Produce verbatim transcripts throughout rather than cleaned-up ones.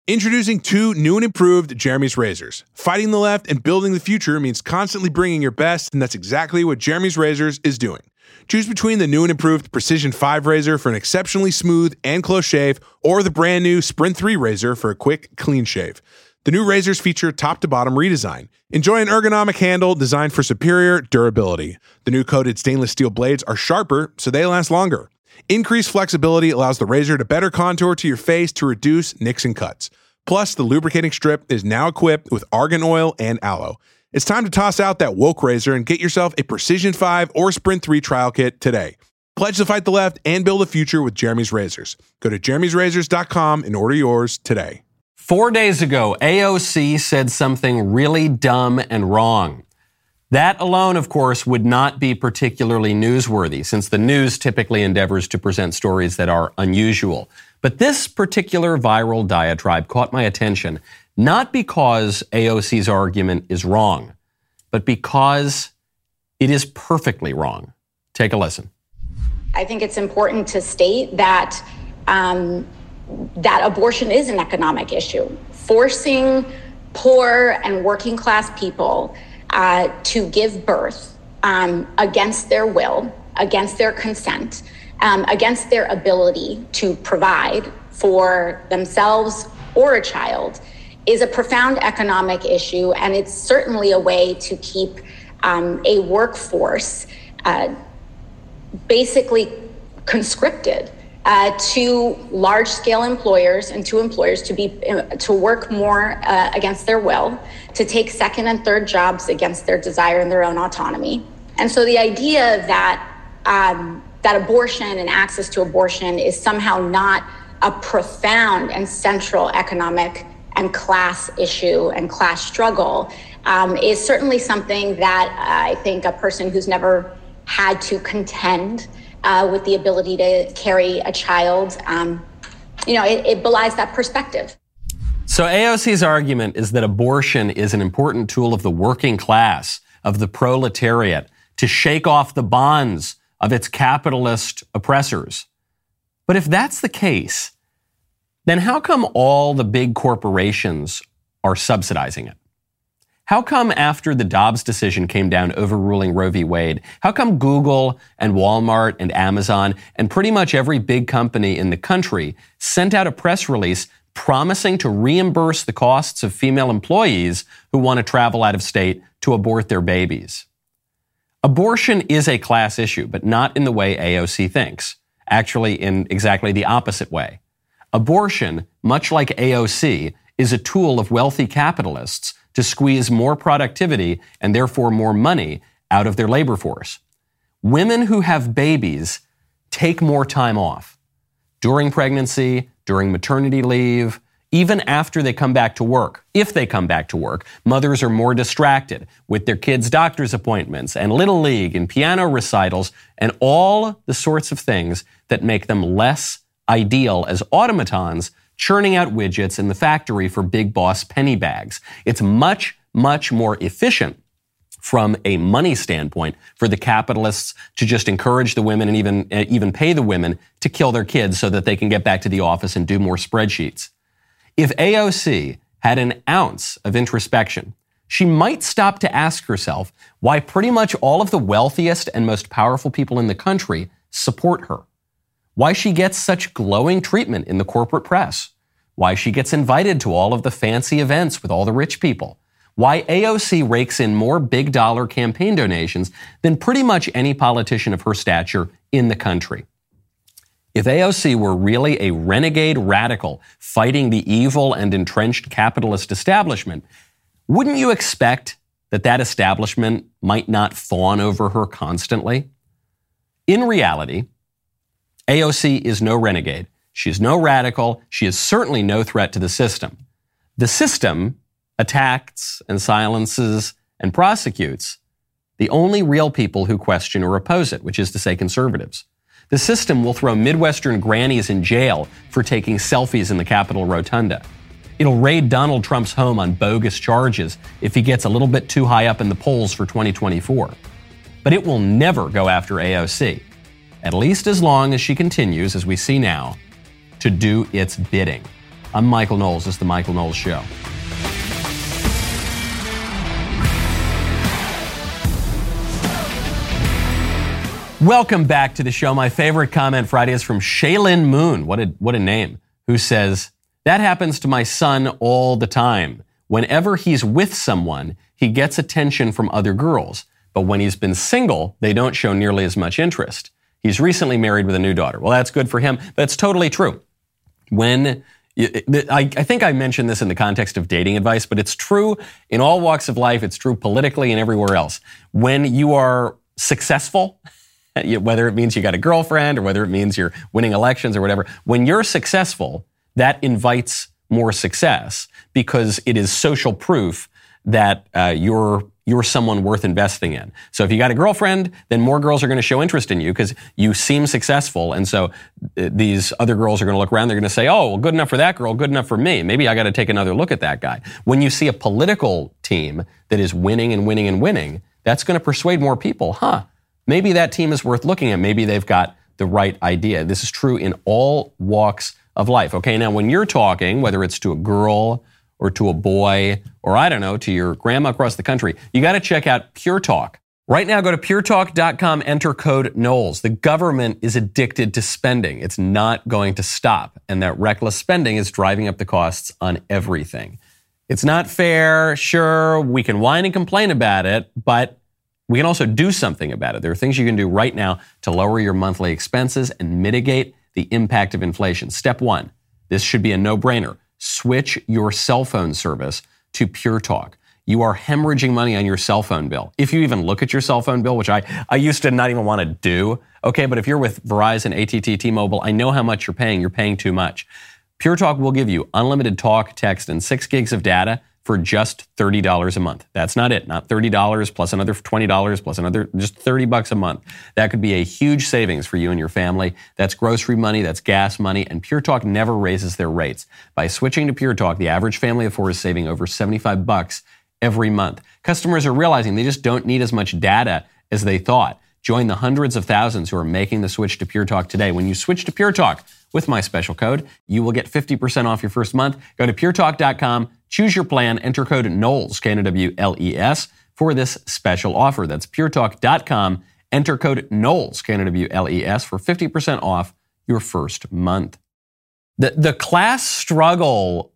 Introducing two new and improved Jeremy's razors. Fighting the left and building the future means constantly bringing your best, and that's exactly what Jeremy's Razors is doing. Choose between the new and improved Precision five razor for an exceptionally smooth and close shave, or the brand new Sprint three razor for a quick, clean shave. The new razors feature top-to-bottom redesign. Enjoy an ergonomic handle designed for superior durability. The new coated stainless steel blades are sharper, so they last longer. Increased flexibility allows the razor to better contour to your face to reduce nicks and cuts. Plus, the lubricating strip is now equipped with argan oil and aloe. It's time to toss out that woke razor and get yourself a Precision five or Sprint three trial kit today. Pledge to fight the left and build a future with Jeremy's Razors. Go to jeremy's razors dot com and order yours today. Four days ago, A O C said something really dumb and wrong. That alone, of course, would not be particularly newsworthy, since the news typically endeavors to present stories that are unusual. But this particular viral diatribe caught my attention, not because A O C's argument is wrong, but because it is perfectly wrong. Take a listen. I think it's important to state that um, that abortion is an economic issue. Forcing poor and working class people uh, to give birth um, against their will, against their consent, um, against their ability to provide for themselves or a child is a profound economic issue, and it's certainly a way to keep um, a workforce uh, basically conscripted uh, to large-scale employers and to employers to be to work more uh, against their will, to take second and third jobs against their desire and their own autonomy. And so the idea that um, that abortion and access to abortion is somehow not a profound and central economic and class issue and class struggle um, is certainly something that uh, I think a person who's never had to contend uh, with the ability to carry a child, um, you know, it, it belies that perspective. So A O C's argument is that abortion is an important tool of the working class, of the proletariat, to shake off the bonds of its capitalist oppressors. But if that's the case, then how come all the big corporations are subsidizing it? How come after the Dobbs decision came down overruling Roe v. Wade, how come Google and Walmart and Amazon and pretty much every big company in the country sent out a press release promising to reimburse the costs of female employees who want to travel out of state to abort their babies? Abortion is a class issue, but not in the way A O C thinks. Actually, in exactly the opposite way. Abortion, much like A O C, is a tool of wealthy capitalists to squeeze more productivity and therefore more money out of their labor force. Women who have babies take more time off during pregnancy, during maternity leave, even after they come back to work. If they come back to work, mothers are more distracted with their kids' doctor's appointments and Little League and piano recitals and all the sorts of things that make them less ideal as automatons churning out widgets in the factory for big boss penny bags. It's much, much more efficient from a money standpoint for the capitalists to just encourage the women and even, uh, even pay the women to kill their kids so that they can get back to the office and do more spreadsheets. If A O C had an ounce of introspection, she might stop to ask herself why pretty much all of the wealthiest and most powerful people in the country support her. Why she gets such glowing treatment in the corporate press. Why she gets invited to all of the fancy events with all the rich people. Why A O C rakes in more big dollar campaign donations than pretty much any politician of her stature in the country. If A O C were really a renegade radical fighting the evil and entrenched capitalist establishment, wouldn't you expect that that establishment might not fawn over her constantly? In reality, A O C is no renegade. She is no radical. She is certainly no threat to the system. The system attacks and silences and prosecutes the only real people who question or oppose it, which is to say conservatives. The system will throw Midwestern grannies in jail for taking selfies in the Capitol Rotunda. It'll raid Donald Trump's home on bogus charges if he gets a little bit too high up in the polls for twenty twenty-four. But it will never go after A O C, at least as long as she continues, as we see now, to do its bidding. I'm Michael Knowles. This is The Michael Knowles Show. Welcome back to the show. My favorite comment Friday is from Shaylin Moon. What a, what a name. Who says, that happens to my son all the time. Whenever he's with someone, he gets attention from other girls. But when he's been single, they don't show nearly as much interest. He's recently married with a new daughter. Well, that's good for him. That's totally true. When, I, I think I mentioned this in the context of dating advice, but it's true in all walks of life. It's true politically and everywhere else. When you are successful, whether it means you got a girlfriend or whether it means you're winning elections or whatever, when you're successful, that invites more success because it is social proof that uh, you're you're someone worth investing in. So if you got a girlfriend, then more girls are going to show interest in you because you seem successful. And so uh, these other girls are going to look around. They're going to say, oh, well, good enough for that girl, good enough for me. Maybe I got to take another look at that guy. When you see a political team that is winning and winning and winning, that's going to persuade more people. Huh, maybe that team is worth looking at. Maybe they've got the right idea. This is true in all walks of life. Okay, now when you're talking, whether it's to a girl or to a boy, or I don't know, to your grandma across the country, you got to check out Pure Talk. Right now, go to pure talk dot com, enter code Knowles. The government is addicted to spending. It's not going to stop. And that reckless spending is driving up the costs on everything. It's not fair. Sure, we can whine and complain about it, but we can also do something about it. There are things you can do right now to lower your monthly expenses and mitigate the impact of inflation. Step one, this should be a no-brainer. Switch your cell phone service to Pure Talk. You are hemorrhaging money on your cell phone bill. If you even look at your cell phone bill, which I, I used to not even want to do, okay, but if you're with Verizon, A T T, T-Mobile, I know how much you're paying. You're paying too much. Pure Talk will give you unlimited talk, text, and six gigs of data for just thirty dollars a month. That's not it. Not thirty dollars plus another twenty dollars plus another, just thirty bucks a month. That could be a huge savings for you and your family. That's grocery money, that's gas money, and Pure Talk never raises their rates. By switching to Pure Talk, the average family of four is saving over seventy-five bucks every month. Customers are realizing they just don't need as much data as they thought. Join the hundreds of thousands who are making the switch to Pure Talk today. When you switch to Pure Talk with my special code, you will get fifty percent off your first month. Go to pure talk dot com. Choose your plan, enter code Knowles, K N O W L E S, for this special offer. That's pure talk dot com. Enter code Knowles, K N O W L E S, for fifty percent off your first month. The, the class struggle,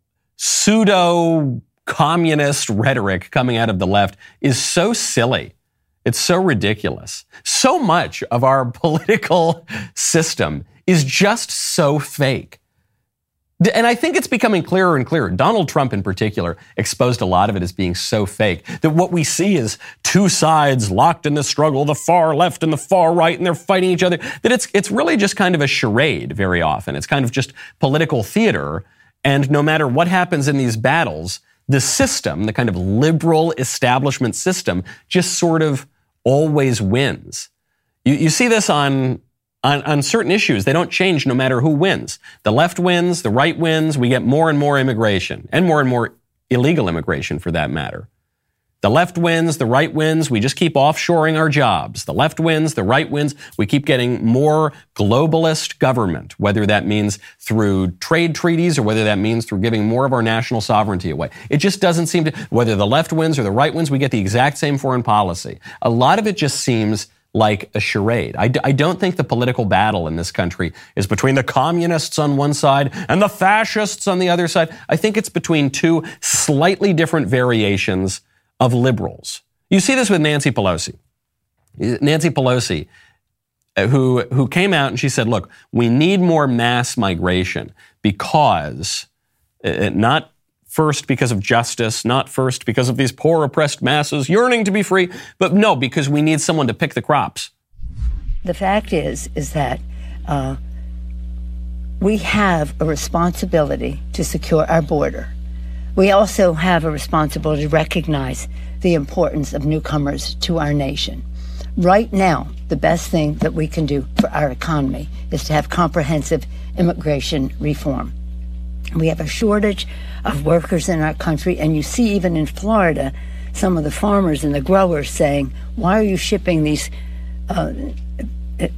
pseudo-communist rhetoric coming out of the left is so silly. It's so ridiculous. So much of our political system is just so fake. And I think it's becoming clearer and clearer. Donald Trump in particular exposed a lot of it as being so fake that what we see is two sides locked in the struggle, the far left and the far right, and they're fighting each other. That it's it's really just kind of a charade very often. It's kind of just political theater. And no matter what happens in these battles, the system, the kind of liberal establishment system, just sort of always wins. You, you see this on On, on certain issues. They don't change no matter who wins. The left wins, the right wins. We get more and more immigration and more and more illegal immigration for that matter. The left wins, the right wins. We just keep offshoring our jobs. The left wins, the right wins. We keep getting more globalist government, whether that means through trade treaties or whether that means through giving more of our national sovereignty away. It just doesn't seem to, whether the left wins or the right wins, we get the exact same foreign policy. A lot of it just seems like a charade. I, d- I don't think the political battle in this country is between the communists on one side and the fascists on the other side. I think it's between two slightly different variations of liberals. You see this with Nancy Pelosi. Nancy Pelosi, who, who came out and she said, look, we need more mass migration because, uh, not first because of justice, not first because of these poor oppressed masses yearning to be free, but no, because we need someone to pick the crops. The fact is, is that uh, we have a responsibility to secure our border. We also have a responsibility to recognize the importance of newcomers to our nation. Right now, the best thing that we can do for our economy is to have comprehensive immigration reform. We have a shortage of workers in our country, and you see even in Florida, some of the farmers and the growers saying, why are you shipping these uh,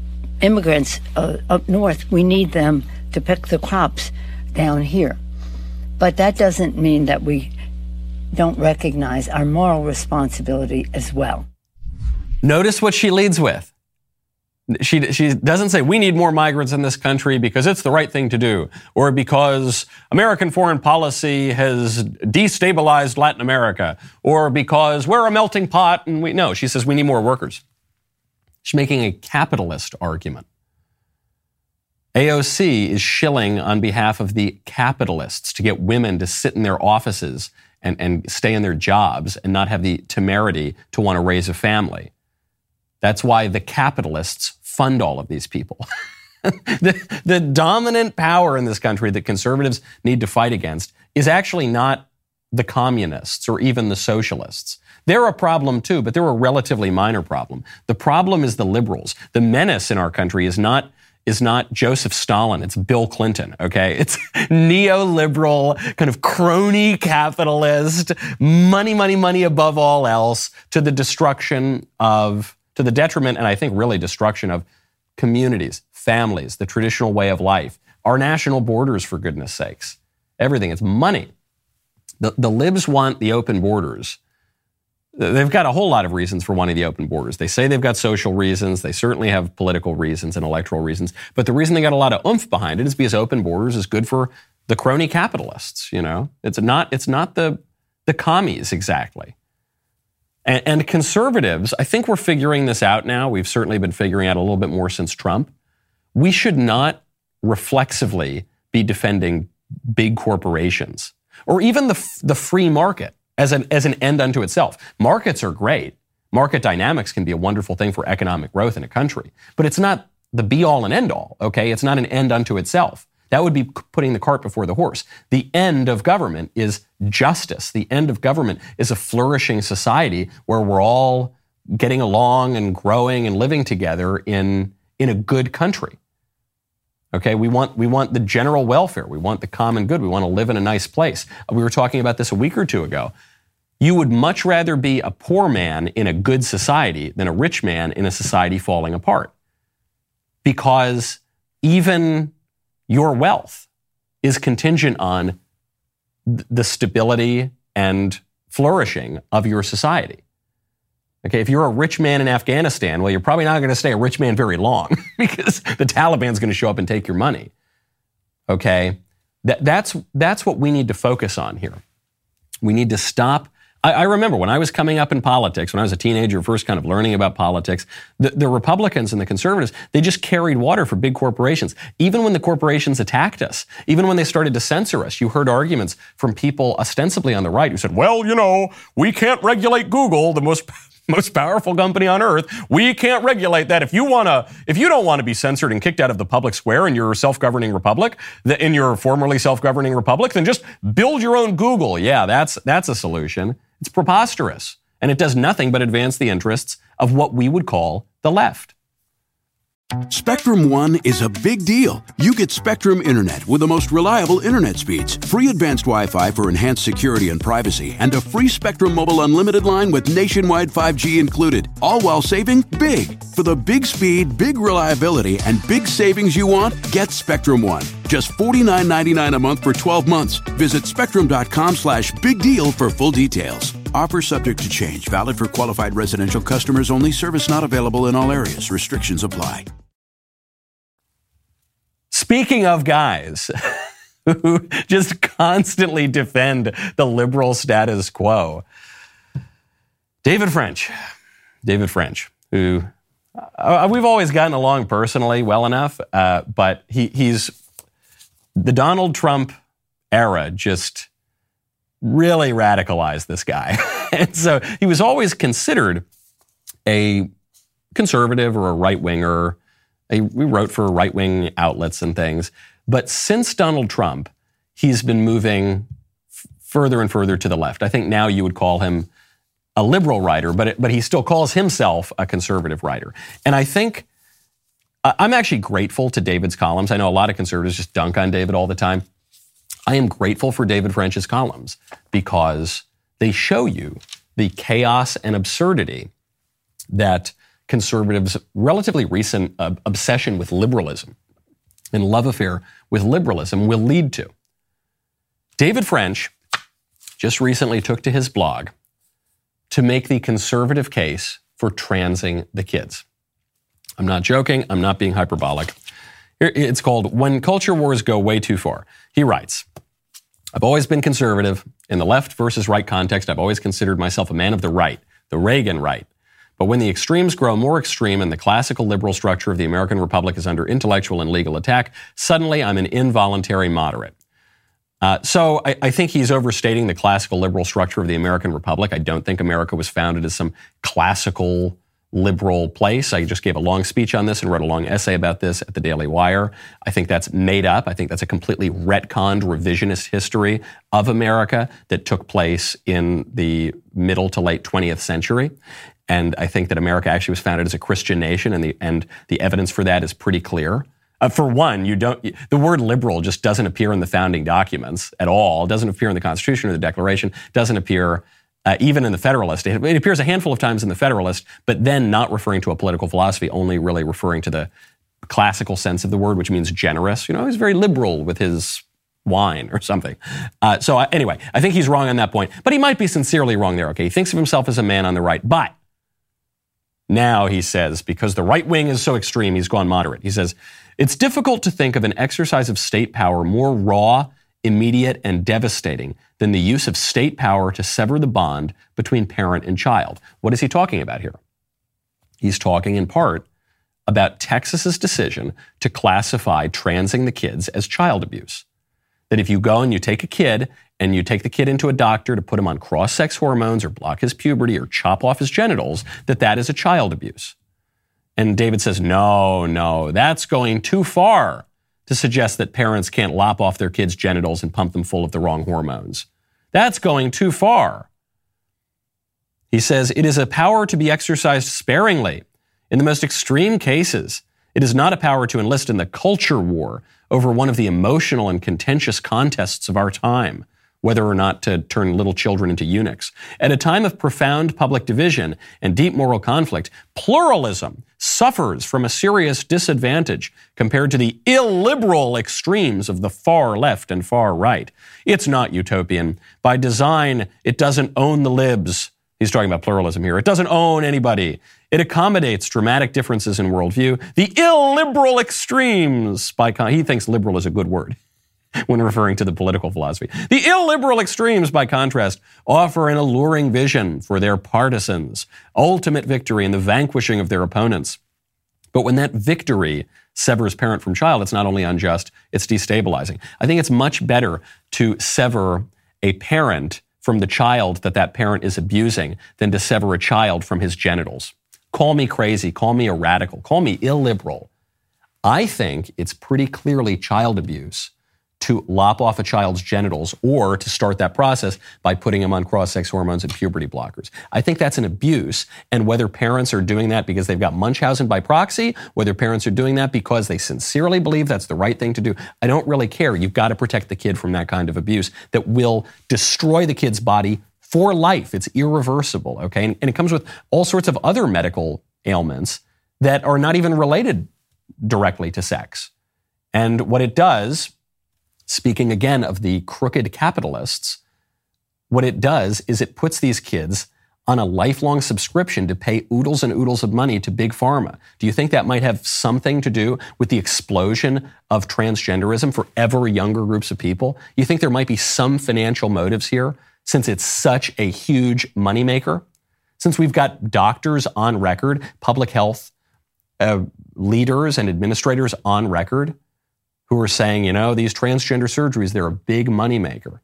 immigrants uh, up north? We need them to pick the crops down here. But that doesn't mean that we don't recognize our moral responsibility as well. Notice what she leads with. She, she doesn't say, we need more migrants in this country because it's the right thing to do, or because American foreign policy has destabilized Latin America, or because we're a melting pot and we... No, she says we need more workers. She's making a capitalist argument. A O C is shilling on behalf of the capitalists to get women to sit in their offices and, and stay in their jobs and not have the temerity to want to raise a family. That's why the capitalists fund all of these people. the, the dominant power in this country that conservatives need to fight against is actually not the communists or even the socialists. They're a problem too, but they're a relatively minor problem. The problem is the liberals. The menace in our country is not is not Joseph Stalin, it's Bill Clinton, okay? It's neoliberal, kind of crony capitalist, money, money, money above all else, to the destruction of, to the detriment and I think really destruction of communities, families, the traditional way of life, our national borders, for goodness sakes. Everything, it's money. The, the libs want the open borders. They've got a whole lot of reasons for wanting the open borders. They say they've got social reasons. They certainly have political reasons and electoral reasons. But the reason they got a lot of oomph behind it is because open borders is good for the crony capitalists, you know? It's not, it's not the, the commies exactly. And, and conservatives, I think we're figuring this out now. We've certainly been figuring out a little bit more since Trump. We should not reflexively be defending big corporations or even the, the free market. As an, as an end unto itself. Markets are great. Market dynamics can be a wonderful thing for economic growth in a country. But it's not the be-all and end-all, okay? It's not an end unto itself. That would be putting the cart before the horse. The end of government is justice. The end of government is a flourishing society where we're all getting along and growing and living together in, in a good country. Okay, we want we want the general welfare. We want the common good. We want to live in a nice place. We were talking about this a week or two ago. You would much rather be a poor man in a good society than a rich man in a society falling apart. Because even your wealth is contingent on the stability and flourishing of your society. Okay, if you're a rich man in Afghanistan, well, you're probably not going to stay a rich man very long because the Taliban's going to show up and take your money. Okay, that, that's that's what we need to focus on here. We need to stop. I, I remember when I was coming up in politics, when I was a teenager, first kind of learning about politics, the, the Republicans and the conservatives, they just carried water for big corporations. Even when the corporations attacked us, even when they started to censor us, you heard arguments from people ostensibly on the right who said, well, you know, we can't regulate Google, the most most powerful company on earth. We can't regulate that. If you want to, if you don't want to be censored and kicked out of the public square in your self-governing republic, in your formerly self-governing republic, then just build your own Google. Yeah, that's that's a solution. It's preposterous. And it does nothing but advance the interests of what we would call the left. Spectrum One is a big deal. You get Spectrum Internet with the most reliable internet speeds, free advanced Wi-Fi for enhanced security and privacy, and a free Spectrum Mobile Unlimited line with nationwide five G included, all while saving big. For the big speed, big reliability, and big savings you want, get Spectrum One. Just forty-nine ninety-nine a month for twelve months. Visit spectrum.com slash big deal for full details. Offer subject to change. Valid for qualified residential customers only. Service not available in all areas. Restrictions apply. Speaking of guys who just constantly defend the liberal status quo, David French, David French, who uh, we've always gotten along personally well enough, uh, but he, he's the Donald Trump era just really radicalized this guy. And so he was always considered a conservative or a right-winger. He, we wrote for right-wing outlets and things. But since Donald Trump, he's been moving f- further and further to the left. I think now you would call him a liberal writer, but it, but he still calls himself a conservative writer. And I think uh, I'm actually grateful to David's columns. I know a lot of conservatives just dunk on David all the time. I am grateful for David French's columns because they show you the chaos and absurdity that conservatives' relatively recent uh, obsession with liberalism and love affair with liberalism will lead to. David French just recently took to his blog to make the conservative case for transing the kids. I'm not joking. I'm not being hyperbolic. It's called When Culture Wars Go Way Too Far. He writes, I've always been conservative. In the left versus right context, I've always considered myself a man of the right, the Reagan right. But when the extremes grow more extreme and the classical liberal structure of the American Republic is under intellectual and legal attack, suddenly I'm an involuntary moderate. Uh, so I, I think he's overstating the classical liberal structure of the American Republic. I don't think America was founded as some classical liberal place. I just gave a long speech on this and wrote a long essay about this at the Daily Wire. I think that's made up. I think that's a completely retconned, revisionist history of America that took place in the middle to late twentieth century. And I think that America actually was founded as a Christian nation, and the and the evidence for that is pretty clear. Uh, for one, you don't. The word liberal just doesn't appear in the founding documents at all. It doesn't appear in the Constitution or the Declaration. It doesn't appear uh, even in the Federalist. It, it appears a handful of times in the Federalist, but then not referring to a political philosophy, only really referring to the classical sense of the word, which means generous. You know, he's very liberal with his wine or something. Uh, so I, anyway, I think he's wrong on that point, but he might be sincerely wrong there. Okay, he thinks of himself as a man on the right, but now he says, because the right wing is so extreme, he's gone moderate. He says, it's difficult to think of an exercise of state power more raw, immediate, and devastating than the use of state power to sever the bond between parent and child. What is he talking about here? He's talking in part about Texas's decision to classify transing the kids as child abuse. That if you go and you take a kid and you take the kid into a doctor to put him on cross-sex hormones or block his puberty or chop off his genitals, that that is a child abuse. And David says, no, no, that's going too far to suggest that parents can't lop off their kids' genitals and pump them full of the wrong hormones. That's going too far. He says, it is a power to be exercised sparingly. In the most extreme cases, it is not a power to enlist in the culture war over one of the emotional and contentious contests of our time, whether or not to turn little children into eunuchs. At a time of profound public division and deep moral conflict, pluralism suffers from a serious disadvantage compared to the illiberal extremes of the far left and far right. It's not utopian. By design, it doesn't own the libs. He's talking about pluralism here. It doesn't own anybody. It accommodates dramatic differences in worldview. The illiberal extremes, by con- he thinks liberal is a good word when referring to the political philosophy. The illiberal extremes, by contrast, offer an alluring vision for their partisans, ultimate victory in the vanquishing of their opponents. But when that victory severs parent from child, it's not only unjust, it's destabilizing. I think it's much better to sever a parent from the child that that parent is abusing than to sever a child from his genitals. Call me crazy, call me a radical, call me illiberal. I think it's pretty clearly child abuse to lop off a child's genitals or to start that process by putting him on cross-sex hormones and puberty blockers. I think that's an abuse, and whether parents are doing that because they've got Munchausen by proxy, whether parents are doing that because they sincerely believe that's the right thing to do, I don't really care. You've got to protect the kid from that kind of abuse that will destroy the kid's body for life. It's irreversible, okay? And, and it comes with all sorts of other medical ailments that are not even related directly to sex. And what it does, speaking again of the crooked capitalists, what it does is it puts these kids on a lifelong subscription to pay oodles and oodles of money to Big Pharma. Do you think that might have something to do with the explosion of transgenderism for ever younger groups of people? You think there might be some financial motives here since it's such a huge moneymaker? Since we've got doctors on record, public health uh, leaders and administrators on record who are saying, you know, these transgender surgeries, they're a big moneymaker.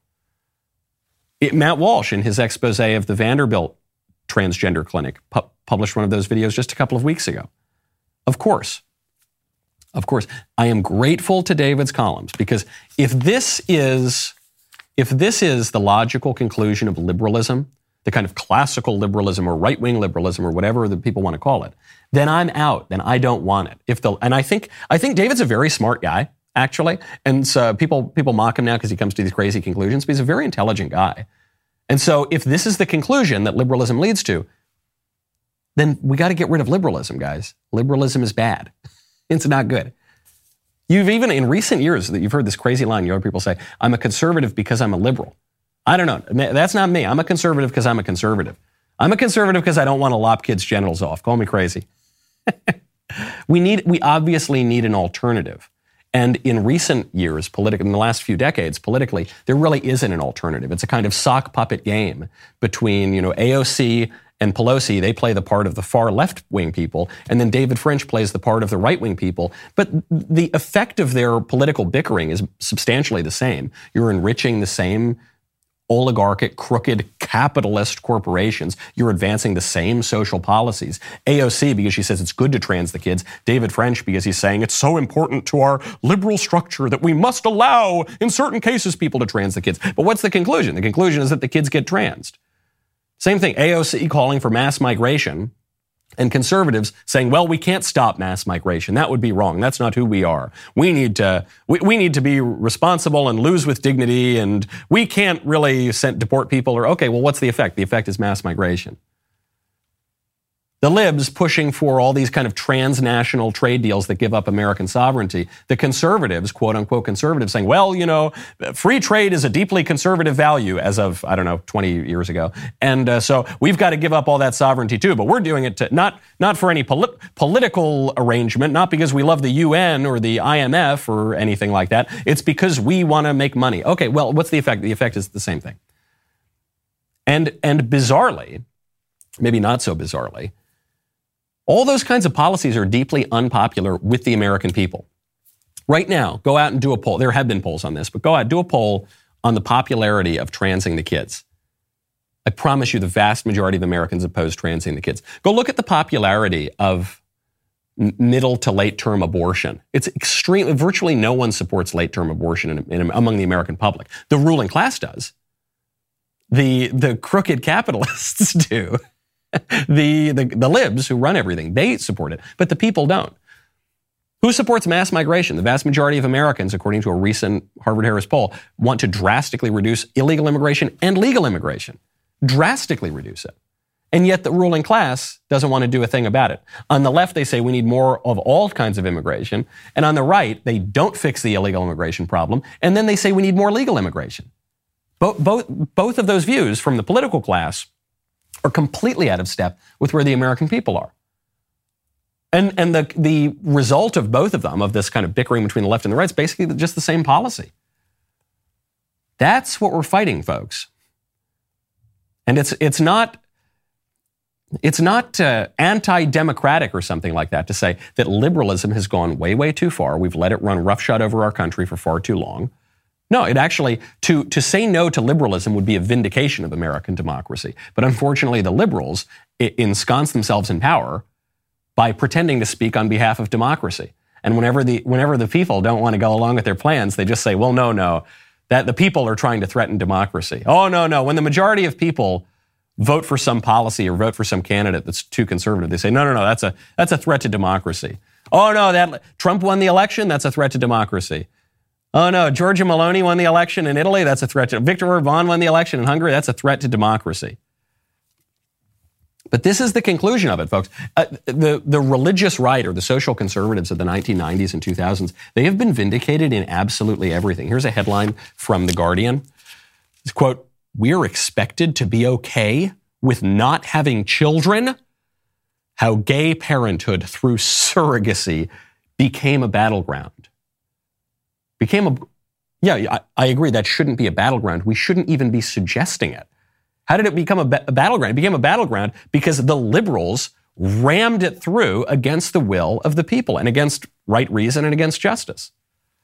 It, Matt Walsh, in his expose of the Vanderbilt transgender clinic, pu- published one of those videos just a couple of weeks ago. Of course. Of course. I am grateful to David's columns because if this is, if this is the logical conclusion of liberalism, the kind of classical liberalism or right-wing liberalism or whatever the people want to call it, then I'm out. Then I don't want it. If the and I think I think David's a very smart guy, actually. And so people people mock him now because he comes to these crazy conclusions, but he's a very intelligent guy. And so if this is the conclusion that liberalism leads to, then we got to get rid of liberalism, guys. Liberalism is bad. It's not good. You've even, in recent years, that you've heard this crazy line, you heard people say, I'm a conservative because I'm a liberal. I don't know. That's not me. I'm a conservative because I'm a conservative. I'm a conservative because I don't want to lop kids' genitals off. Call me crazy. we need, we obviously need an alternative. And in recent years, politically, in the last few decades, politically, there really isn't an alternative. It's a kind of sock puppet game between, you know, A O C and Pelosi. They play the part of the far left-wing people, and then David French plays the part of the right-wing people. But the effect of their political bickering is substantially the same. You're enriching the same oligarchic, crooked, capitalist corporations. You're advancing the same social policies. A O C, because she says it's good to trans the kids. David French, because he's saying it's so important to our liberal structure that we must allow, in certain cases, people to trans the kids. But what's the conclusion? The conclusion is that the kids get transed. Same thing, A O C calling for mass migration, and conservatives saying, well, we can't stop mass migration. That would be wrong. That's not who we are. We need to, we, we need to be responsible and lose with dignity, and we can't really send, deport people. Or, okay, well, what's the effect? The effect is mass migration. The libs pushing for all these kind of transnational trade deals that give up American sovereignty. The conservatives, quote unquote conservatives, saying, well, you know, free trade is a deeply conservative value as of, I don't know, twenty years ago. And uh, so we've got to give up all that sovereignty too. But we're doing it to, not, not for any poli- political arrangement, not because we love the U N or the I M F or anything like that. It's because we want to make money. Okay, well, what's the effect? The effect is the same thing. And, and bizarrely, maybe not so bizarrely, all those kinds of policies are deeply unpopular with the American people. Right now, go out and do a poll. There have been polls on this, but go out, do a poll on the popularity of transing the kids. I promise you the vast majority of Americans oppose transing the kids. Go look at the popularity of middle to late term abortion. It's extreme. Virtually no one supports late term abortion in, in, among the American public. The ruling class does. The, the crooked capitalists do. The, the the libs who run everything, they support it, but the people don't. Who supports mass migration? The vast majority of Americans, according to a recent Harvard-Harris poll, want to drastically reduce illegal immigration and legal immigration. Drastically reduce it. And yet the ruling class doesn't want to do a thing about it. On the left, they say we need more of all kinds of immigration. And on the right, they don't fix the illegal immigration problem. And then they say we need more legal immigration. Both, both, both of those views from the political class are completely out of step with where the American people are. And, and the, the result of both of them, of this kind of bickering between the left and the right, is basically just the same policy. That's what we're fighting, folks. And it's, it's not, it's not uh, anti-democratic or something like that to say that liberalism has gone way, way too far. We've let it run roughshod over our country for far too long. No, it actually, to, to say no to liberalism would be a vindication of American democracy. But unfortunately, the liberals ensconce themselves in power by pretending to speak on behalf of democracy. And whenever the, whenever the people don't want to go along with their plans, they just say, well, no, no, that the people are trying to threaten democracy. Oh, no, no. When the majority of people vote for some policy or vote for some candidate that's too conservative, they say, no, no, no, that's a, that's a threat to democracy. Oh, no, that Trump won the election, that's a threat to democracy. Oh, no, Giorgia Meloni won the election in Italy. That's a threat to... Viktor Orban won the election in Hungary. That's a threat to democracy. But this is the conclusion of it, folks. Uh, the, the religious right, or the social conservatives of the nineteen nineties and two thousands, they have been vindicated in absolutely everything. Here's a headline from The Guardian. It's, quote, "We're expected to be okay with not having children? How gay parenthood through surrogacy became a battleground." Became a, yeah, I, I agree, that shouldn't be a battleground. We shouldn't even be suggesting it. How did it become a, ba- a battleground? It became a battleground because the liberals rammed it through against the will of the people and against right reason and against justice.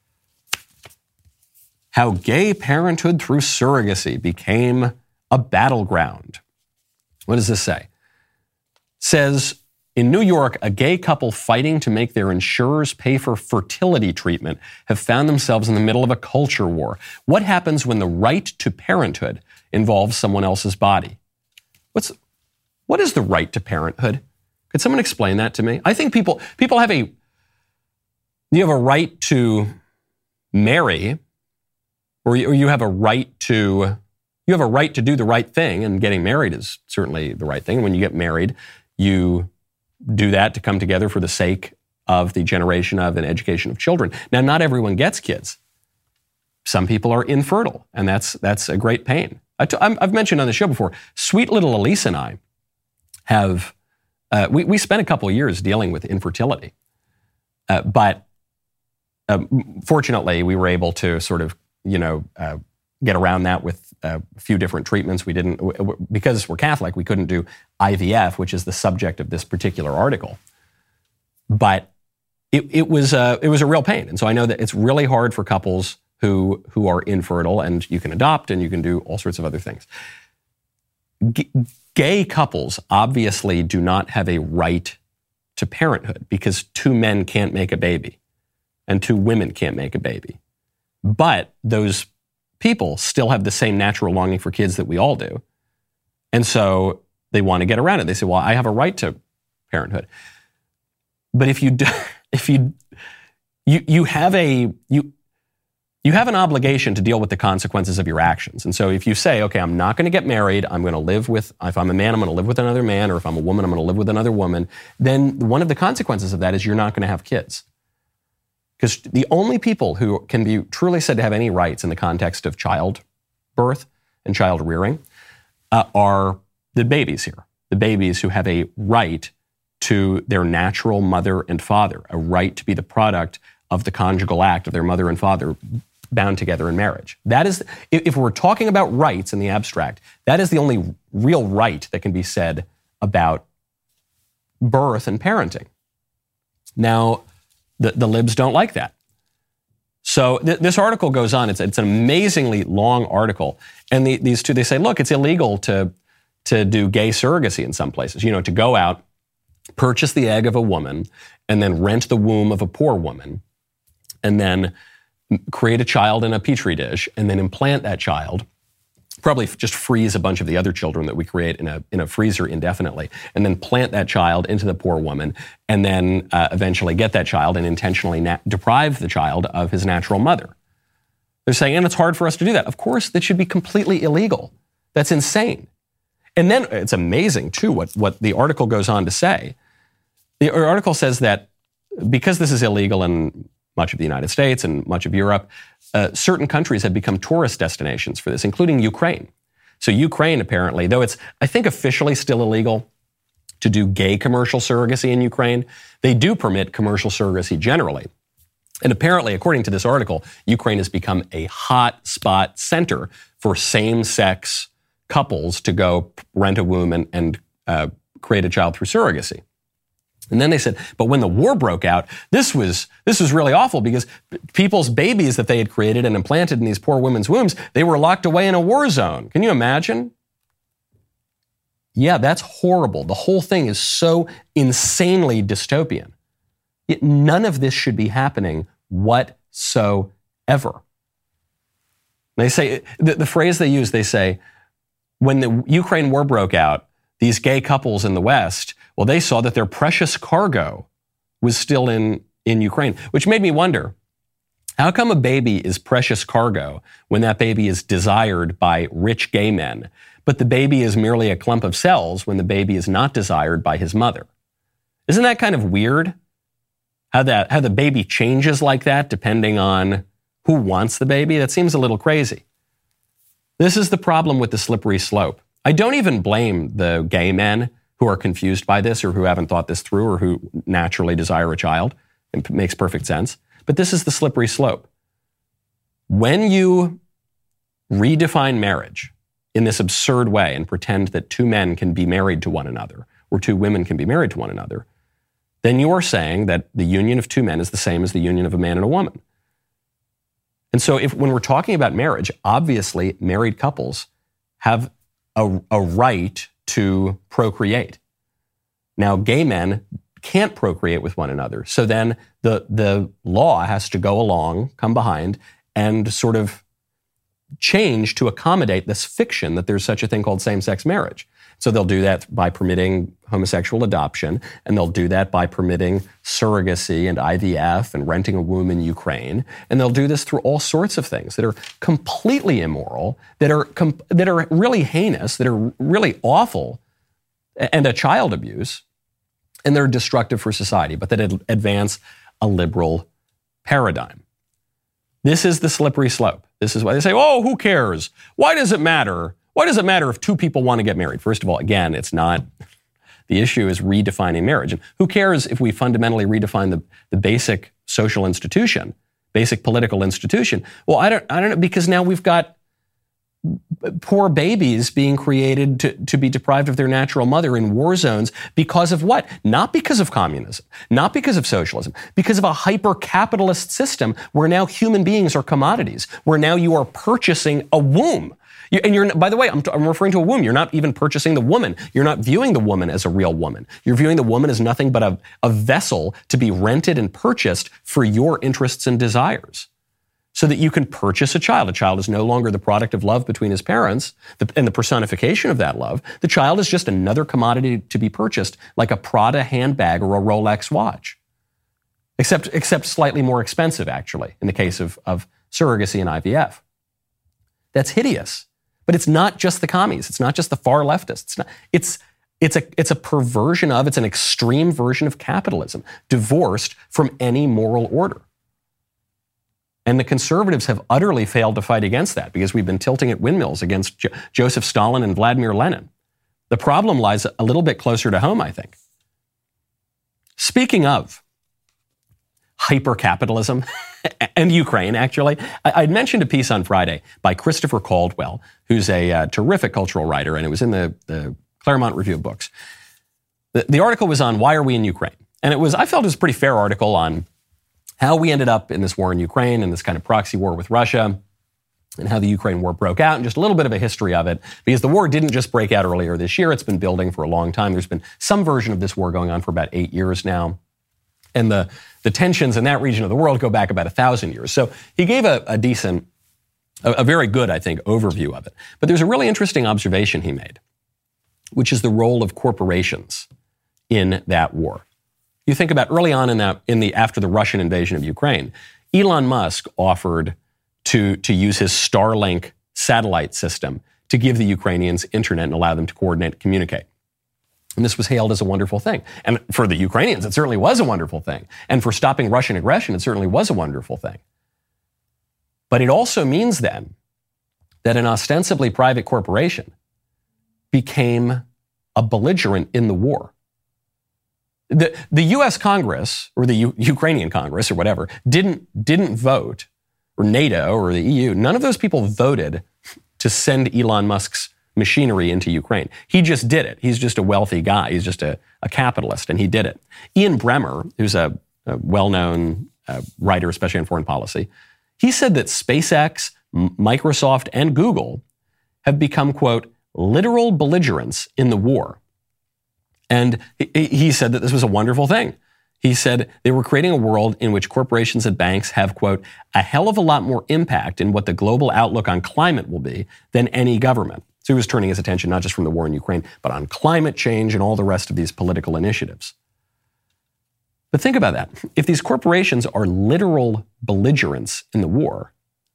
How gay parenthood through surrogacy became a battleground. What does this say? It says, in New York, a gay couple fighting to make their insurers pay for fertility treatment have found themselves in the middle of a culture war. What happens when the right to parenthood involves someone else's body? What's, what is the right to parenthood? Could someone explain that to me? I think people, people have a, you have a right to marry, or you, or you have a right to, you have a right to do the right thing, and getting married is certainly the right thing. When you get married, you do that to come together for the sake of the generation of and education of children. Now, not everyone gets kids. Some people are infertile, and that's that's a great pain. I t- I've mentioned on the show before, sweet little Elise and I have, uh, we, we spent a couple of years dealing with infertility. Uh, but uh, fortunately, we were able to sort of, you know, uh, get around that with uh, a few different treatments. We didn't, w- w- because we're Catholic, we couldn't do I V F, which is the subject of this particular article. But it, it was uh, it was a real pain. And so I know that it's really hard for couples who who are infertile, and you can adopt and you can do all sorts of other things. G- gay couples obviously do not have a right to parenthood because two men can't make a baby and two women can't make a baby. But those people still have the same natural longing for kids that we all do. And so they want to get around it. They say, well, I have a right to parenthood. But if you do, if you you you have a you You have an obligation to deal with the consequences of your actions. And so if you say, okay, I'm not going to get married, I'm going to live with, if I'm a man, I'm going to live with another man, or if I'm a woman, I'm going to live with another woman, then one of the consequences of that is you're not going to have kids. Because the only people who can be truly said to have any rights in the context of childbirth and child rearing uh, are the babies here. The babies who have a right to their natural mother and father, a right to be the product of the conjugal act of their mother and father bound together in marriage. That is, if we're talking about rights in the abstract, that is the only real right that can be said about birth and parenting. Now, the, the libs don't like that. So th- this article goes on. It's, it's an amazingly long article. And the, these two, they say, look, it's illegal to, to do gay surrogacy in some places. You know, to go out, purchase the egg of a woman, and then rent the womb of a poor woman, and then create a child in a petri dish, and then implant that child, probably just freeze a bunch of the other children that we create in a in a freezer indefinitely, and then plant that child into the poor woman, and then uh, eventually get that child and intentionally na- deprive the child of his natural mother. They're saying, and it's hard for us to do that. Of course, that should be completely illegal. That's insane. And then it's amazing, too, what, what the article goes on to say. The article says that because this is illegal in much of the United States and much of Europe, uh, certain countries have become tourist destinations for this, including Ukraine. So Ukraine, apparently, though it's, I think, officially still illegal to do gay commercial surrogacy in Ukraine, they do permit commercial surrogacy generally. And apparently, according to this article, Ukraine has become a hot spot center for same-sex couples to go rent a womb and, and uh, create a child through surrogacy. And then they said, but when the war broke out, this was this was really awful because people's babies that they had created and implanted in these poor women's wombs, they were locked away in a war zone. Can you imagine? Yeah, that's horrible. The whole thing is so insanely dystopian. Yet none of this should be happening whatsoever. They say, the, the phrase they use, they say, when the Ukraine war broke out, these gay couples in the West, well, they saw that their precious cargo was still in, in Ukraine, which made me wonder, how come a baby is precious cargo when that baby is desired by rich gay men, but the baby is merely a clump of cells when the baby is not desired by his mother? Isn't that kind of weird? How that how the baby changes like that depending on who wants the baby? That seems a little crazy. This is the problem with the slippery slope. I don't even blame the gay men who are confused by this or who haven't thought this through or who naturally desire a child. It makes perfect sense. But this is the slippery slope. When you redefine marriage in this absurd way and pretend that two men can be married to one another or two women can be married to one another, then you are saying that the union of two men is the same as the union of a man and a woman. And so if when we're talking about marriage, obviously married couples have a, a right to procreate. Now, gay men can't procreate with one another. So then the, the law has to go along, come behind, and sort of change to accommodate this fiction that there's such a thing called same-sex marriage. So they'll do that by permitting homosexual adoption, and they'll do that by permitting surrogacy and I V F and renting a womb in Ukraine. And they'll do this through all sorts of things that are completely immoral, that are com- that are really heinous, that are really awful, and a child abuse. and they're destructive for society, but that ad- advance a liberal paradigm. This is the slippery slope. This is why they say, oh, who cares? Why does it matter? Why does it matter if two people want to get married? First of all, again, it's not, the issue is redefining marriage. And who cares if we fundamentally redefine the, the basic social institution, basic political institution? Well, I don't, I don't know, because now we've got poor babies being created to, to be deprived of their natural mother in war zones because of what? Not because of communism, not because of socialism, because of a hyper-capitalist system where now human beings are commodities, where now you are purchasing a womb. You, and you're, by the way, I'm, t- I'm referring to a womb. You're not even purchasing the woman. You're not viewing the woman as a real woman. You're viewing the woman as nothing but a, a vessel to be rented and purchased for your interests and desires, so that you can purchase a child. A child is no longer the product of love between his parents the, and the personification of that love. The child is just another commodity to be purchased, like a Prada handbag or a Rolex watch, except except slightly more expensive, actually, in the case of, of surrogacy and I V F. That's hideous. But it's not just the commies. It's not just the far leftists. It's not, it's, it's a, it's a perversion of, it's an extreme version of capitalism, divorced from any moral order. And the conservatives have utterly failed to fight against that because we've been tilting at windmills against Jo- Joseph Stalin and Vladimir Lenin. The problem lies a little bit closer to home, I think. Speaking of hyper-capitalism and Ukraine, actually, I, I'd mentioned a piece on Friday by Christopher Caldwell, who's a uh, terrific cultural writer, and it was in the, the Claremont Review of Books. The, the article was on why are we in Ukraine? And it was, I felt it was a pretty fair article on how we ended up in this war in Ukraine and this kind of proxy war with Russia and how the Ukraine war broke out and just a little bit of a history of it, because the war didn't just break out earlier this year. It's been building for a long time. There's been some version of this war going on for about eight years now. And the, the tensions in that region of the world go back about a thousand years. So he gave a, a decent, a, a very good, I think, overview of it. But there's a really interesting observation he made, which is the role of corporations in that war. You think about early on in that, in the after the Russian invasion of Ukraine, Elon Musk offered to, to use his Starlink satellite system to give the Ukrainians internet and allow them to coordinate and communicate. And this was hailed as a wonderful thing. And for the Ukrainians, it certainly was a wonderful thing. And for stopping Russian aggression, it certainly was a wonderful thing. But it also means then that an ostensibly private corporation became a belligerent in the war. The, the U S Congress, or the U- Ukrainian Congress, or whatever, didn't, didn't vote, or NATO, or the E U, none of those people voted to send Elon Musk's machinery into Ukraine. He just did it. He's just a wealthy guy. He's just a, a capitalist, and he did it. Ian Bremmer, who's a, a well-known uh, writer, especially on foreign policy, he said that SpaceX, M- Microsoft, and Google have become, quote, literal belligerents in the war. And he, he said that this was a wonderful thing. He said they were creating a world in which corporations and banks have, quote, a hell of a lot more impact in what the global outlook on climate will be than any government. So he was turning his attention not just from the war in Ukraine, but on climate change and all the rest of these political initiatives. But think about that. If these corporations are literal belligerents in the war,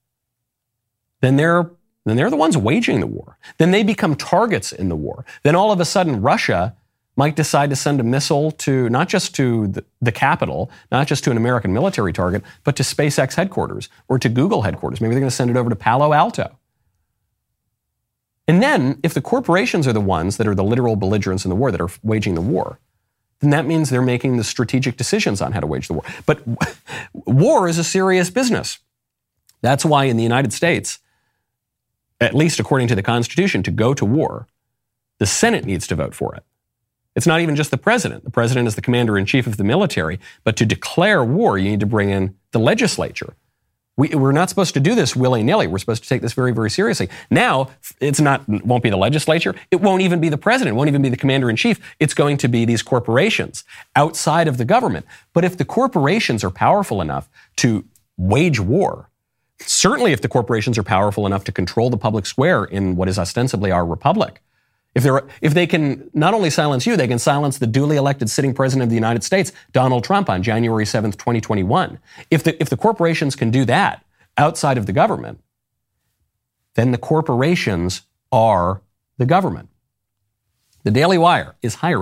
then they're, then they're the ones waging the war. Then they become targets in the war. Then all of a sudden Russia might decide to send a missile to not just to the, the capital, not just to an American military target, but to SpaceX headquarters or to Google headquarters. Maybe they're going to send it over to Palo Alto. And then, if the corporations are the ones that are the literal belligerents in the war, that are waging the war, then that means they're making the strategic decisions on how to wage the war. But war is a serious business. That's why in the United States, at least according to the Constitution, to go to war, the Senate needs to vote for it. It's not even just the president. The president is the commander-in-chief of the military, but to declare war, you need to bring in the legislature. We, we're not supposed to do this willy-nilly. We're supposed to take this very, very seriously. Now, it's not, won't be the legislature. It won't even be the president. It won't even be the commander-in-chief. It's going to be these corporations outside of the government. But if the corporations are powerful enough to wage war, certainly if the corporations are powerful enough to control the public square in what is ostensibly our republic, If they're, if they can not only silence you, they can silence the duly elected sitting president of the United States, Donald Trump, on January seventh, twenty twenty-one. If the, if the corporations can do that outside of the government, then the corporations are the government. The Daily Wire is hiring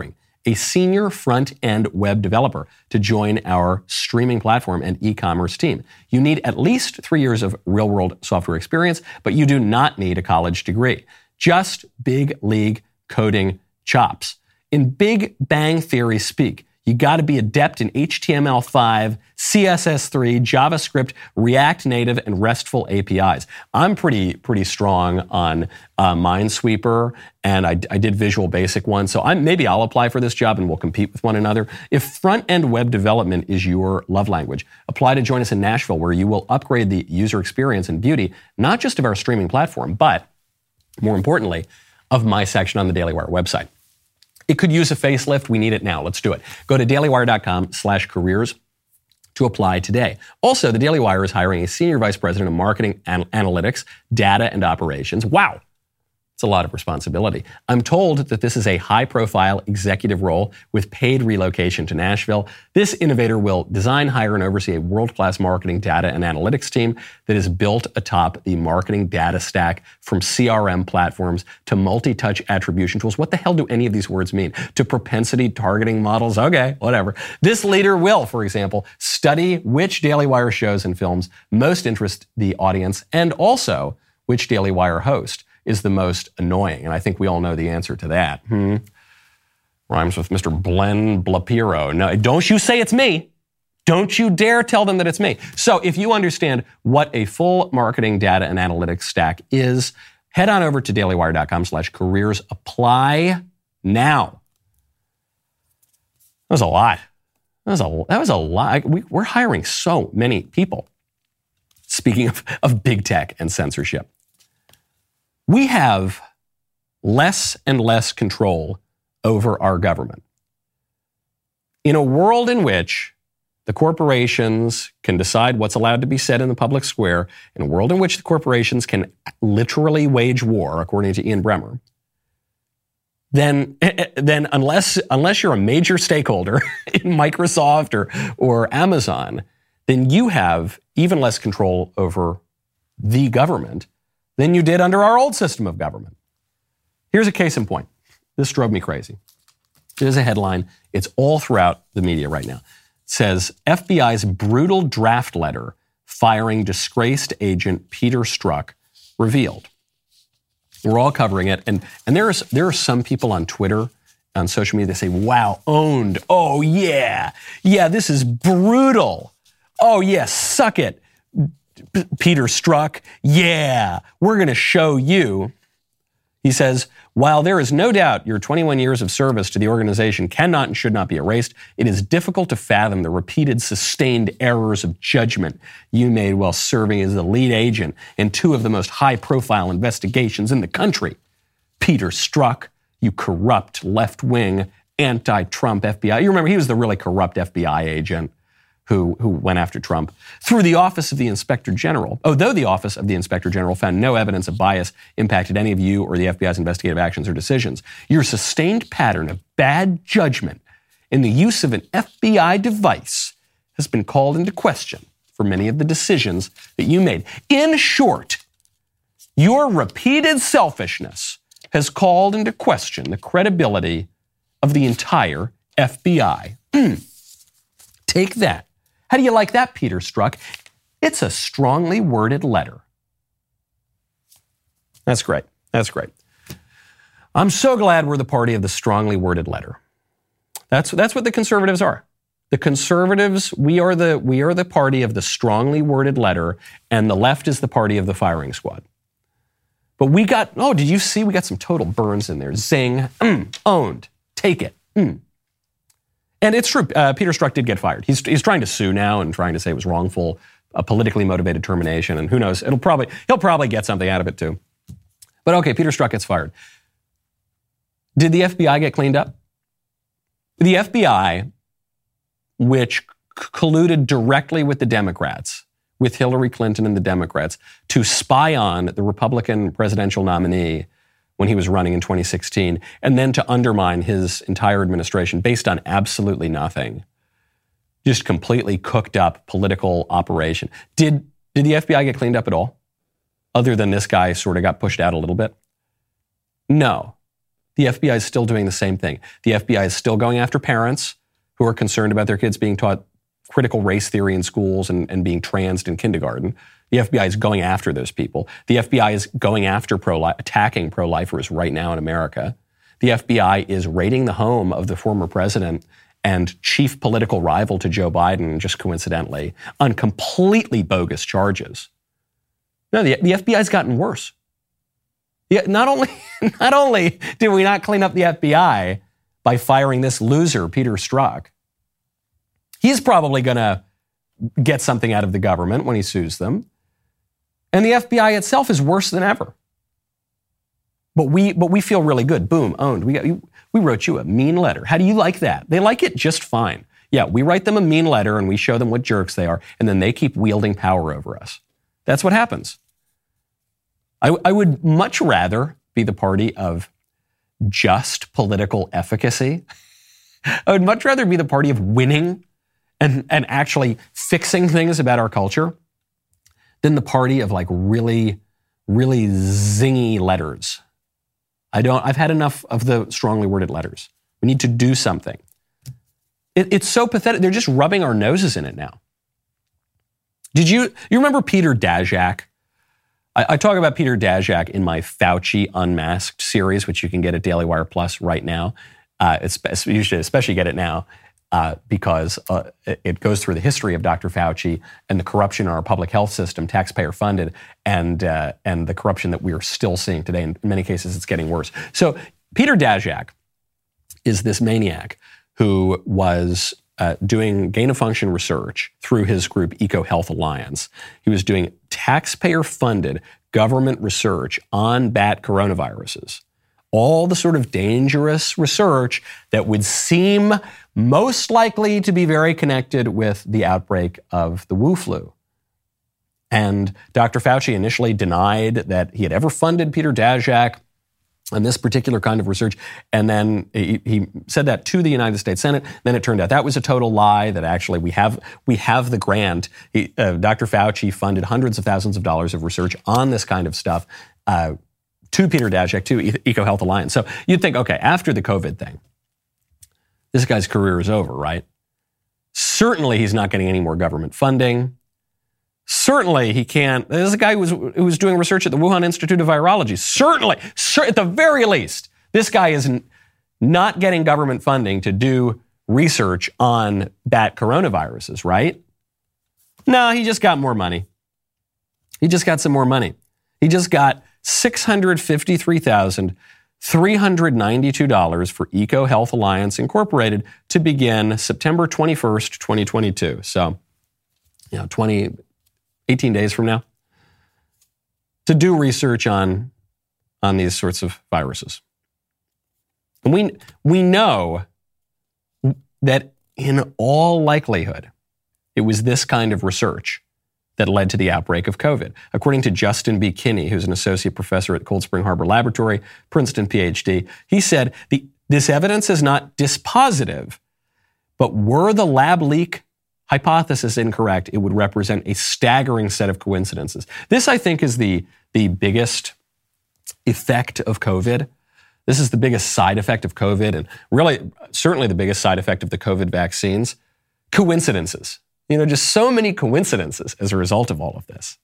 a senior front-end web developer to join our streaming platform and e-commerce team. You need at least three years of real-world software experience, but you do not need a college degree. Just big league coding chops. In Big Bang Theory speak, you got to be adept in H T M L five, C S S three, JavaScript, React Native, and RESTful A P Is. I'm pretty pretty strong on uh, Minesweeper, and I, I did Visual Basic one, so I'm, maybe I'll apply for this job and we'll compete with one another. If front-end web development is your love language, apply to join us in Nashville, where you will upgrade the user experience and beauty, not just of our streaming platform, but more importantly, of my section on the Daily Wire website. It could use a facelift. We need it now. Let's do it. Go to dailywire.com slash careers to apply today. Also, the Daily Wire is hiring a senior vice president of marketing and analytics, data, and operations. Wow. It's a lot of responsibility. I'm told that this is a high-profile executive role with paid relocation to Nashville. This innovator will design, hire, and oversee a world-class marketing data and analytics team that is built atop the marketing data stack, from C R M platforms to multi-touch attribution tools. What the hell do any of these words mean? To propensity targeting models? Okay, whatever. This leader will, for example, study which Daily Wire shows and films most interest the audience, and also which Daily Wire host is the most annoying. And I think we all know the answer to that. Hmm. Rhymes with Mister Blen Blapiro. No, don't you say it's me. Don't you dare tell them that it's me. So if you understand what a full marketing data and analytics stack is, head on over to dailywire.com slash careers. Apply now. That was a lot. That was a, that was a lot. We, we're hiring so many people. Speaking of, of big tech and censorship. We have less and less control over our government. In a world in which the corporations can decide what's allowed to be said in the public square, in a world in which the corporations can literally wage war, according to Ian Bremmer, then, then unless, unless you're a major stakeholder in Microsoft or, or Amazon, then you have even less control over the government than you did under our old system of government. Here's a case in point. This drove me crazy. There's a headline. It's all throughout the media right now. It says, F B I's brutal draft letter firing disgraced agent Peter Strzok revealed. We're all covering it. And, and there, is, there are some people on Twitter, on social media, that say, wow, owned. Oh, yeah. Yeah, this is brutal. Oh, yeah, suck it. Peter Strzok, yeah, we're going to show you. He says, while there is no doubt your twenty-one years of service to the organization cannot and should not be erased, it is difficult to fathom the repeated sustained errors of judgment you made while serving as the lead agent in two of the most high-profile investigations in the country. Peter Strzok, you corrupt left-wing, anti-Trump F B I. You remember, he was the really corrupt F B I agent who, who went after Trump, through the Office of the Inspector General. Although the Office of the Inspector General found no evidence of bias impacted any of you or the F B I's investigative actions or decisions, your sustained pattern of bad judgment in the use of an F B I device has been called into question for many of the decisions that you made. In short, your repeated selfishness has called into question the credibility of the entire F B I. Take that. How do you like that, Peter Strzok? It's a strongly worded letter. That's great. That's great. I'm so glad we're the party of the strongly worded letter. That's, that's what the conservatives are. The conservatives, we are the, we are the party of the strongly worded letter, and the left is the party of the firing squad. But we got, oh, did you see? We got some total burns in there. Zing. Mm, owned. Take it. Mm. And it's true, uh, Peter Strzok did get fired. He's, he's trying to sue now and trying to say it was wrongful, a politically motivated termination, and who knows, it'll probably, he'll probably get something out of it too. But okay, Peter Strzok gets fired. Did the F B I get cleaned up? The F B I, which colluded directly with the Democrats, with Hillary Clinton and the Democrats, to spy on the Republican presidential nominee when he was running in twenty sixteen, and then to undermine his entire administration based on absolutely nothing. Just completely cooked up political operation. Did, did the F B I get cleaned up at all? Other than this guy sort of got pushed out a little bit? No. the F B I is still doing the same thing. The F B I is still going after parents who are concerned about their kids being taught critical race theory in schools and, and being transed in kindergarten. The F B I is going after those people. The F B I is going after pro-life, attacking pro-lifers right now in America. The F B I is raiding the home of the former president and chief political rival to Joe Biden, just coincidentally, on completely bogus charges. No, the, the F B I's gotten worse. Yeah, not only, not only did we not clean up the F B I by firing this loser, Peter Strzok, he's probably going to get something out of the government when he sues them. And the F B I itself is worse than ever. But we, but we feel really good. Boom, owned. We got, we wrote you a mean letter. How do you like that? They like it just fine. Yeah, we write them a mean letter and we show them what jerks they are, and then they keep wielding power over us. That's what happens. I, I would much rather be the party of just political efficacy. I would much rather be the party of winning and, and actually fixing things about our culture than the party of like really, really zingy letters. I don't, I've had enough of the strongly worded letters. We need to do something. It, it's so pathetic. They're just rubbing our noses in it now. Did you, you remember Peter Daszak? I, I talk about Peter Daszak in my Fauci Unmasked series, which you can get at Daily Wire Plus right now. Uh, it's, you should especially get it now uh, because uh, it goes through the history of Doctor Fauci and the corruption in our public health system, taxpayer funded, and uh, and the corruption that we are still seeing today. In many cases, it's getting worse. So Peter Daszak is this maniac who was uh, doing gain-of-function research through his group EcoHealth Alliance. He was doing taxpayer-funded government research on bat coronaviruses. All the sort of dangerous research that would seem most likely to be very connected with the outbreak of the Wu flu. And Doctor Fauci initially denied that he had ever funded Peter Daszak on this particular kind of research. And then he, he said that to the United States Senate. Then it turned out that was a total lie, that actually we have we have the grant. He, uh, Doctor Fauci funded hundreds of thousands of dollars of research on this kind of stuff uh, to Peter Daszak, to EcoHealth Alliance. So you'd think, okay, after the COVID thing, this guy's career is over, right? Certainly he's not getting any more government funding. Certainly he can't. There's a guy who was, who was doing research at the Wuhan Institute of Virology. Certainly, at the very least, this guy is not getting government funding to do research on bat coronaviruses, right? No, he just got more money. He just got some more money. He just got six hundred fifty-three thousand three hundred ninety-two dollars for EcoHealth Alliance Incorporated to begin September twenty-first, twenty twenty-two. So, you know, twenty, eighteen days from now, to do research on, on these sorts of viruses. And we, we know that in all likelihood, it was this kind of research that led to the outbreak of COVID. According to Justin B. Kinney, who's an associate professor at Cold Spring Harbor Laboratory, Princeton P H D, he said, the, this evidence is not dispositive, but were the lab leak hypothesis incorrect, it would represent a staggering set of coincidences. This, I think, is the, the biggest effect of COVID. This is the biggest side effect of COVID, and really, certainly the biggest side effect of the COVID vaccines. Coincidences. You know, just so many coincidences as a result of all of this.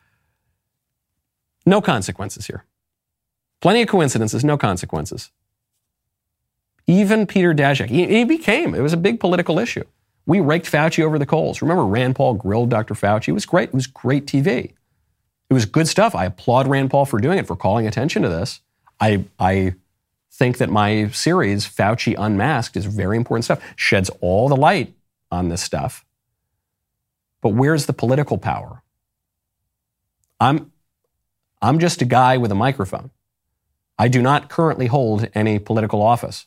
No consequences here. Plenty of coincidences, no consequences. Even Peter Daszak, he, he became, it was a big political issue. We raked Fauci over the coals. Remember, Rand Paul grilled Doctor Fauci. It was great. It was great T V. It was good stuff. I applaud Rand Paul for doing it, for calling attention to this. I, I think that my series, Fauci Unmasked, is very important stuff. Sheds all the light on this stuff. But where's the political power? I'm, I'm just a guy with a microphone. I do not currently hold any political office.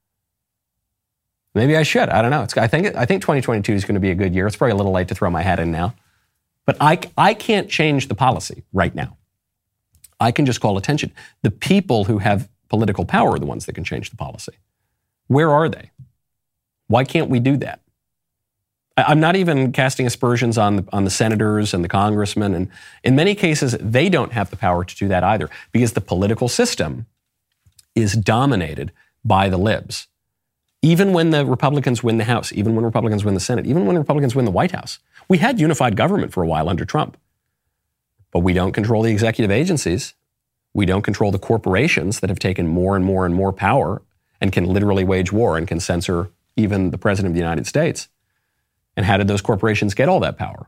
Maybe I should. I don't know. It's, I think I think twenty twenty-two is going to be a good year. It's probably a little late to throw my hat in now. But I, I can't change the policy right now. I can just call attention. The people who have political power are the ones that can change the policy. Where are they? Why can't we do that? I'm not even casting aspersions on the, on the senators and the congressmen. And in many cases, they don't have the power to do that either, because the political system is dominated by the libs. Even when the Republicans win the House, even when Republicans win the Senate, even when Republicans win the White House. We had unified government for a while under Trump. But we don't control the executive agencies. We don't control the corporations that have taken more and more and more power and can literally wage war and can censor even the President of the United States. And how did those corporations get all that power?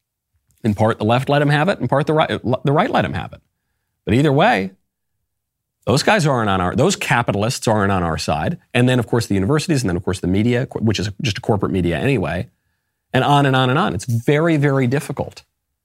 In part, the left let them have it. In part, the right, the right let them have it. But either way, those guys aren't on our, those capitalists aren't on our side. And then, of course, the universities, and then, of course, the media, which is just a corporate media anyway, and on and on and on. It's very, very difficult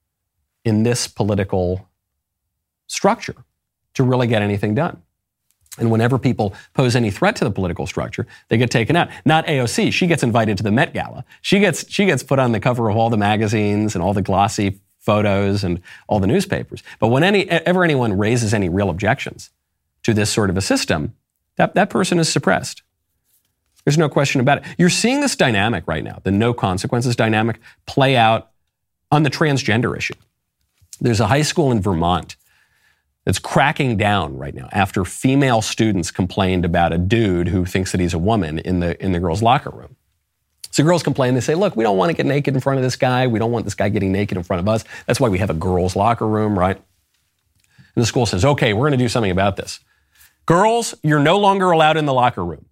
in this political structure to really get anything done. And whenever people pose any threat to the political structure, they get taken out. Not A O C. She gets invited to the Met Gala. She gets she gets put on the cover of all the magazines and all the glossy photos and all the newspapers. But when any ever anyone raises any real objections to this sort of a system, that, that person is suppressed. There's no question about it. You're seeing this dynamic right now, the no consequences dynamic, play out on the transgender issue. There's a high school in Vermont that's cracking down right now after female students complained about a dude who thinks that he's a woman in the in the girls' locker room. So girls complain, they say, look, we don't want to get naked in front of this guy. We don't want this guy getting naked in front of us. That's why we have a girls' locker room, right? And the school says, okay, we're going to do something about this. Girls, you're no longer allowed in the locker room.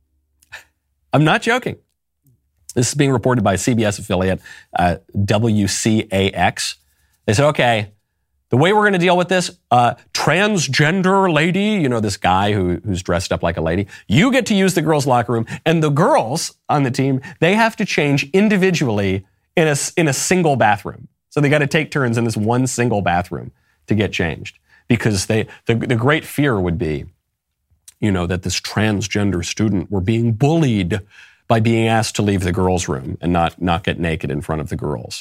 I'm not joking. This is being reported by a C B S affiliate, uh, W C A X. They said, okay, the way we're going to deal with this, uh, transgender lady, you know, this guy who, who's dressed up like a lady, you get to use the girls' locker room, and the girls on the team, they have to change individually in a, in a single bathroom. So they got to take turns in this one single bathroom to get changed. Because they, the, the great fear would be, you know, that this transgender student were being bullied by being asked to leave the girls' room and not, not get naked in front of the girls.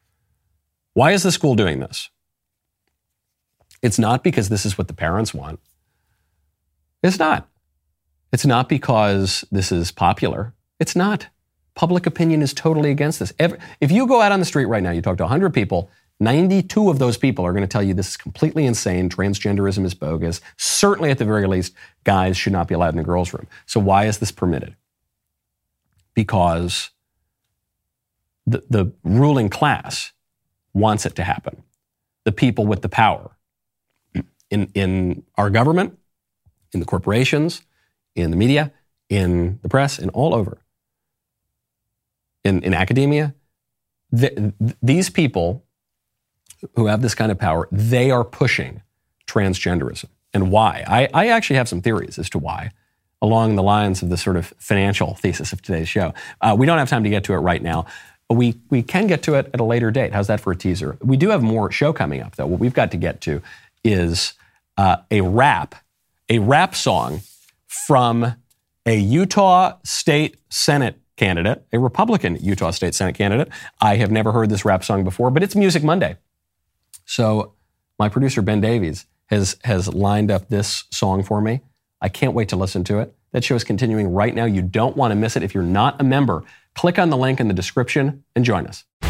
Why is the school doing this? It's not because this is what the parents want. It's not. It's not because this is popular. It's not. Public opinion is totally against this. If you go out on the street right now, you talk to one hundred people, ninety-two of those people are going to tell you this is completely insane, transgenderism is bogus. Certainly, at the very least, guys should not be allowed in the girls' room. So why is this permitted? Because the, the ruling class wants it to happen. The people with the power in, in our government, in the corporations, in the media, in the press, and all over. In, in academia, the, these people who have this kind of power, they are pushing transgenderism. And why? I, I actually have some theories as to why, along the lines of the sort of financial thesis of today's show. Uh, we don't have time to get to it right now. We we can get to it at a later date. How's that for a teaser? We do have more show coming up, though. What we've got to get to is uh, a rap, a rap song from a Utah State Senate candidate, a Republican Utah State Senate candidate. I have never heard this rap song before, but it's Music Monday. So my producer, Ben Davies, has, has lined up this song for me. I can't wait to listen to it. That show is continuing right now. You don't want to miss it. If you're not a member, click on the link in the description and join us.